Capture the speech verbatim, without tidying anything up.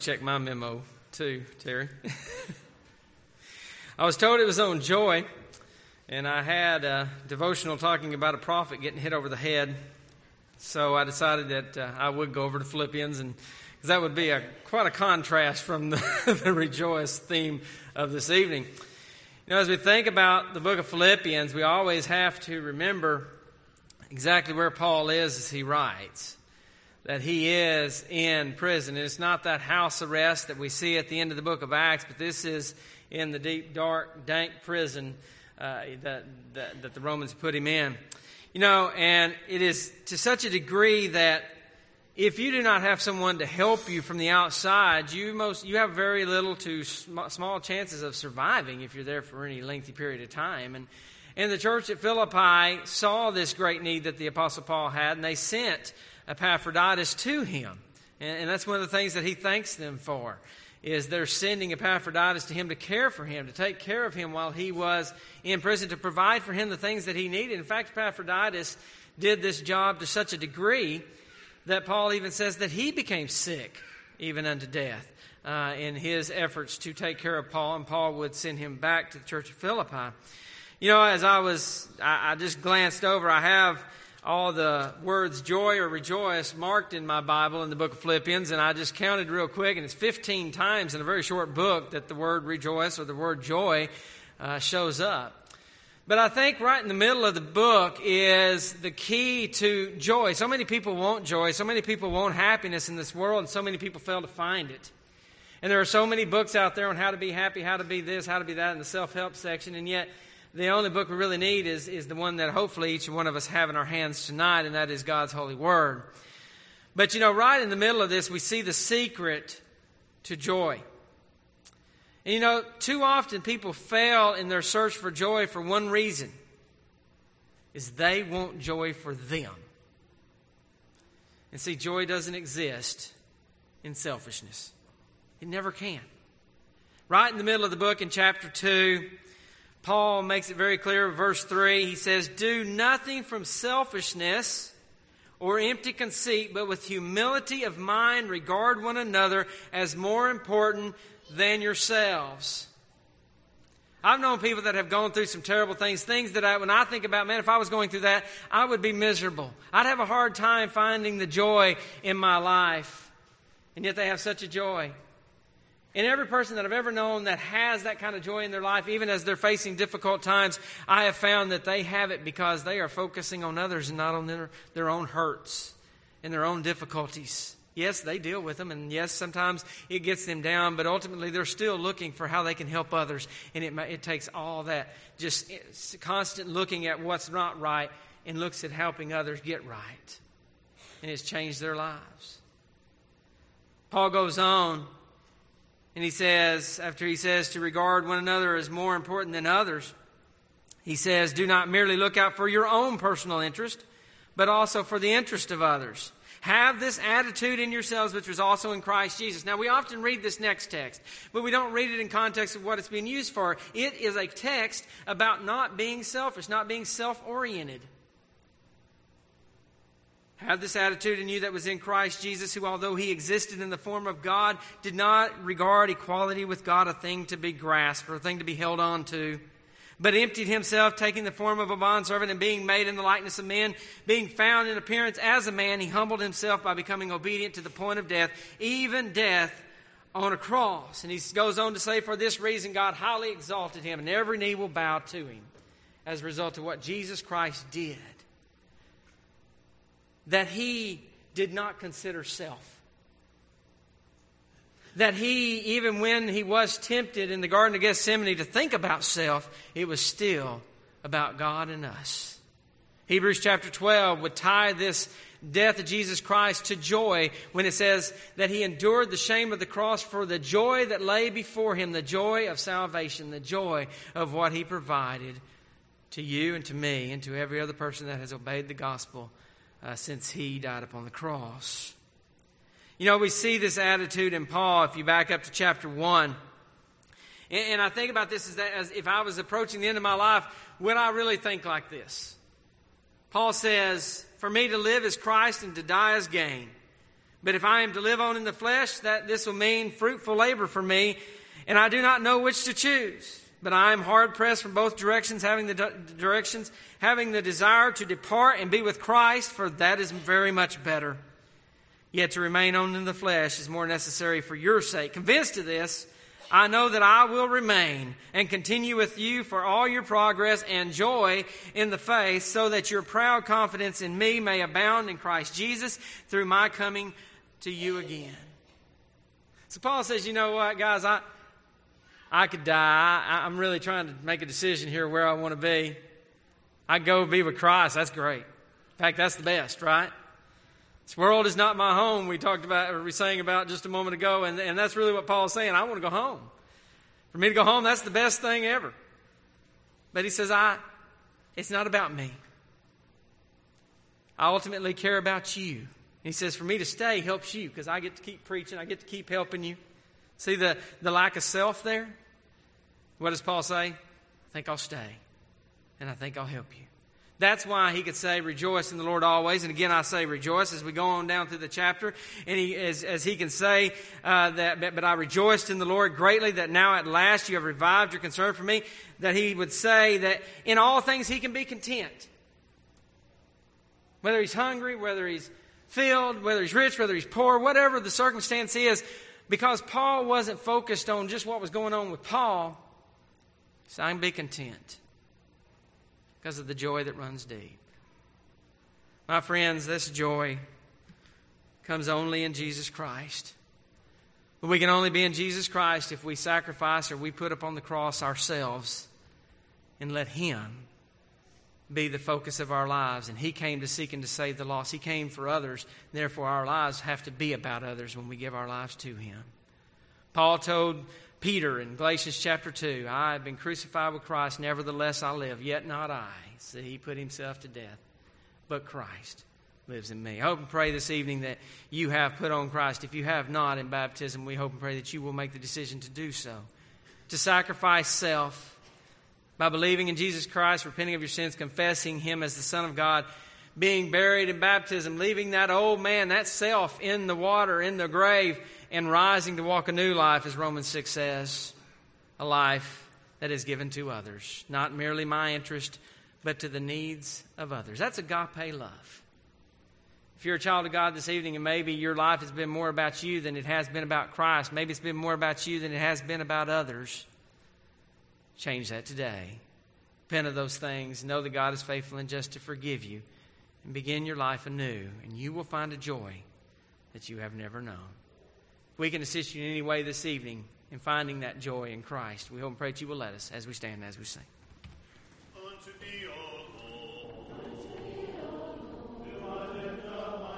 Check my memo too, Terry. I was told it was on joy, and I had a devotional talking about a prophet getting hit over the head. So I decided that uh, I would go over to Philippians, and because that would be a quite a contrast from the, the rejoice theme of this evening. You know, as we think about the book of Philippians, we always have to remember exactly where Paul is as he writes. That he is in prison. And it's not that house arrest that we see at the end of the book of Acts, but this is in the deep, dark, dank prison uh, that, that, that the Romans put him in. You know, and it is to such a degree that if you do not have someone to help you from the outside, you most you have very little to sm- small chances of surviving if you're there for any lengthy period of time. And, and the church at Philippi saw this great need that the Apostle Paul had, and they sent Epaphroditus to him. And, and that's one of the things that he thanks them for, is they're sending Epaphroditus to him to care for him, to take care of him while he was in prison, to provide for him the things that he needed. In fact, Epaphroditus did this job to such a degree that Paul even says that he became sick, even unto death, uh, in his efforts to take care of Paul, and Paul would send him back to the church of Philippi. You know, as I was, I, I just glanced over, I have all the words joy or rejoice marked in my Bible in the book of Philippians, and I just counted real quick, and it's fifteen times in a very short book that the word rejoice or the word joy uh, shows up. But I think right in the middle of the book is the key to joy. So many people want joy, so many people want happiness in this world, and so many people fail to find it. And there are so many books out there on how to be happy, how to be this, how to be that in the self-help section, and yet the only book we really need is, is the one that hopefully each one of us have in our hands tonight, and that is God's holy word. But, you know, right in the middle of this, we see the secret to joy. And, you know, too often people fail in their search for joy for one reason, is they want joy for them. And see, joy doesn't exist in selfishness. It never can. Right in the middle of the book in chapter two, Paul makes it very clear in verse three. He says, "Do nothing from selfishness or empty conceit, but with humility of mind regard one another as more important than yourselves." I've known people that have gone through some terrible things, things that I, when I think about, man, if I was going through that, I would be miserable. I'd have a hard time finding the joy in my life. And yet they have such a joy. And every person that I've ever known that has that kind of joy in their life, even as they're facing difficult times, I have found that they have it because they are focusing on others and not on their, their own hurts and their own difficulties. Yes, they deal with them, and yes, sometimes it gets them down, but ultimately they're still looking for how they can help others. And it, it takes all that, just constant looking at what's not right and looks at helping others get right. And it's changed their lives. Paul goes on. And he says, after he says to regard one another as more important than others, he says, "Do not merely look out for your own personal interest, but also for the interest of others. Have this attitude in yourselves, which was also in Christ Jesus." Now, we often read this next text, but we don't read it in context of what it's being used for. It is a text about not being selfish, not being self-oriented. "Have this attitude in you that was in Christ Jesus, who, although he existed in the form of God, did not regard equality with God a thing to be grasped or a thing to be held on to, but emptied himself, taking the form of a bondservant and being made in the likeness of men, being found in appearance as a man, he humbled himself by becoming obedient to the point of death, even death on a cross." And he goes on to say, "For this reason God highly exalted him, and every knee will bow to him," as a result of what Jesus Christ did. That he did not consider self. That he, even when he was tempted in the Garden of Gethsemane to think about self, it was still about God and us. Hebrews chapter twelve would tie this death of Jesus Christ to joy when it says that he endured the shame of the cross for the joy that lay before him, the joy of salvation, the joy of what he provided to you and to me and to every other person that has obeyed the gospel Uh, since he died upon the cross. You know, we see this attitude in Paul if you back up to chapter one. And, and I think about this as, that, as if I was approaching the end of my life, would I really think like this? Paul says, "For me to live is Christ and to die is gain. But if I am to live on in the flesh, that this will mean fruitful labor for me, and I do not know which to choose. But I am hard pressed from both directions, having the d- directions, having the desire to depart and be with Christ, for that is very much better. Yet to remain on in the flesh is more necessary for your sake. Convinced of this, I know that I will remain and continue with you for all your progress and joy in the faith, so that your proud confidence in me may abound in Christ Jesus through my coming to you again. So Paul says, you know what, guys, I I could die. I, I'm really trying to make a decision here where I want to be. I go be with Christ. That's great. In fact, that's the best, right? This world is not my home. We talked about, or we sang about just a moment ago, and, and that's really what Paul's saying. I want to go home. For me to go home, that's the best thing ever. But he says, I, it's not about me. I ultimately care about you. And he says, for me to stay helps you, because I get to keep preaching. I get to keep helping you. See the, the lack of self there? What does Paul say? I think I'll stay, and I think I'll help you. That's why he could say, rejoice in the Lord always. And again, I say rejoice as we go on down through the chapter. And he, as, as he can say uh, that, but, but I rejoiced in the Lord greatly that now at last you have revived your concern for me. That he would say that in all things he can be content. Whether he's hungry, whether he's filled, whether he's rich, whether he's poor, whatever the circumstance is. Because Paul wasn't focused on just what was going on with Paul. So I can be content because of the joy that runs deep. My friends, this joy comes only in Jesus Christ. But we can only be in Jesus Christ if we sacrifice or we put upon the cross ourselves and let Him be the focus of our lives. And He came to seek and to save the lost. He came for others. Therefore, our lives have to be about others when we give our lives to Him. Paul told Peter in Galatians chapter two, I have been crucified with Christ, nevertheless I live, yet not I. See, he put himself to death, but Christ lives in me. I hope and pray this evening that you have put on Christ. If you have not in baptism, we hope and pray that you will make the decision to do so. To sacrifice self by believing in Jesus Christ, repenting of your sins, confessing Him as the Son of God, being buried in baptism, leaving that old man, that self in the water, in the grave, and rising to walk a new life, as Romans six says, a life that is given to others. Not merely my interest, but to the needs of others. That's agape love. If you're a child of God this evening and maybe your life has been more about you than it has been about Christ, maybe it's been more about you than it has been about others, change that today. Repent of those things. Know that God is faithful and just to forgive you, and begin your life anew, and you will find a joy that you have never known. We can assist you in any way this evening in finding that joy in Christ. We hope and pray that you will let us as we stand and as we sing. Unto thee, O